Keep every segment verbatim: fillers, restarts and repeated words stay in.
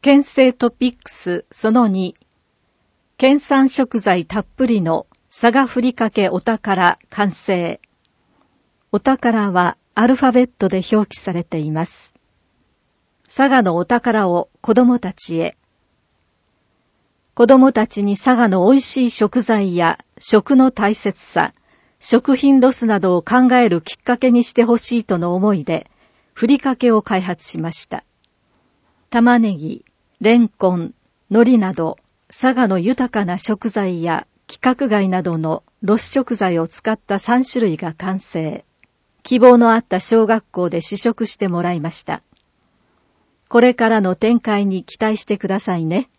県政トピックスそのに、県産食材たっぷりの佐賀ふりかけお宝完成。お宝はアルファベットで表記されています。佐賀のお宝を子供たちへ。子供たちに佐賀の美味しい食材や食の大切さ、食品ロスなどを考えるきっかけにしてほしいとの思いで、ふりかけを開発しました。玉ねぎ、レンコン、海苔など、佐賀の豊かな食材や規格外などのロス食材を使ったさん種類が完成。希望のあった小学校で試食してもらいました。これからの展開に期待してくださいね。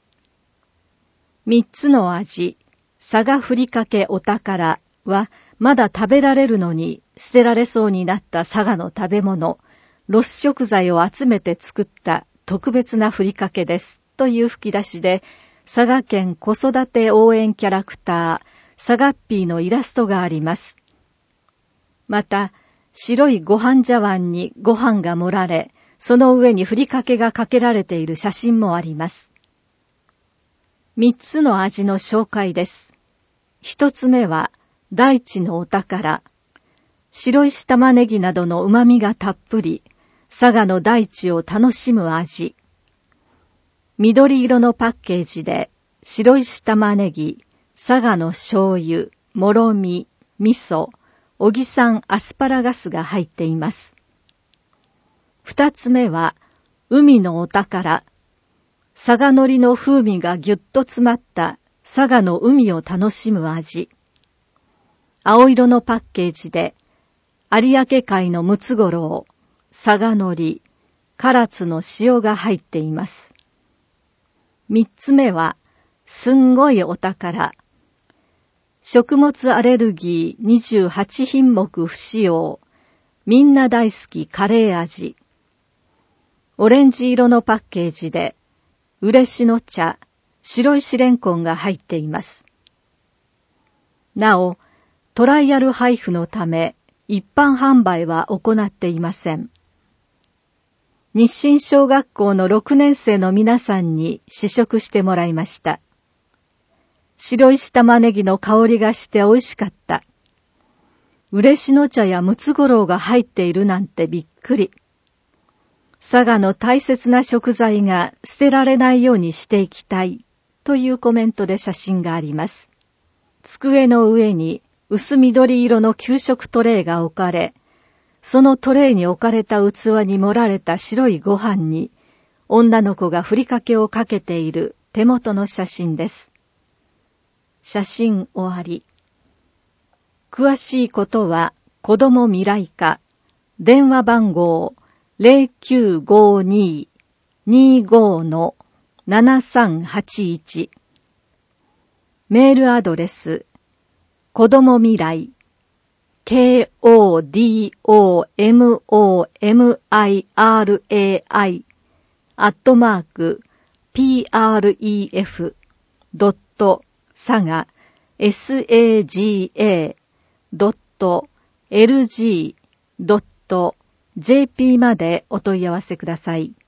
三つの味、佐賀ふりかけお宝はまだ食べられるのに捨てられそうになった佐賀の食べ物、ロス食材を集めて作った特別なふりかけですという吹き出しで、佐賀県子育て応援キャラクター、佐賀っぴーのイラストがあります。また、白いご飯茶碗にご飯が盛られ、その上にふりかけがかけられている写真もあります。三つの味の紹介です。一つ目は、大地のお宝。白石玉ねぎなどの旨味がたっぷり、佐賀の大地を楽しむ味。緑色のパッケージで、白石玉ねぎ、佐賀の醤油、もろみ、味噌、小木産アスパラガスが入っています。二つ目は、海のお宝。佐賀海苔の風味がぎゅっと詰まった佐賀の海を楽しむ味。青色のパッケージで、有明海のムツゴロウ、佐賀海苔、唐津の塩が入っています。三つ目は、すんごいお宝。食物アレルギーにじゅうはちひんもく不使用。みんな大好きカレー味。オレンジ色のパッケージで、嬉野茶、白石レンコンが入っています。なお、トライアル配布のため、一般販売は行っていません。日清小学校のろくねん生の皆さんに試食してもらいました。白石玉ねぎの香りがして美味しかった。嬉野茶やムツゴロウが入っているなんてびっくり。佐賀の大切な食材が捨てられないようにしていきたいというコメントで写真があります。机の上に薄緑色の給食トレイが置かれ、そのトレイに置かれた器に盛られた白いご飯に、女の子がふりかけをかけている手元の写真です。写真終わり。詳しいことは、子ども未来課、電話番号 ゼロきゅうごに にご ななさんはちいち、メールアドレス、子ども未来、ケーオーディーオーエムオーエムアイアールエーアイ アットマーク ピーアールイーエフ ドット 佐賀 エスエージーエー ドット エルジー ドット ジェーピー までお問い合わせください。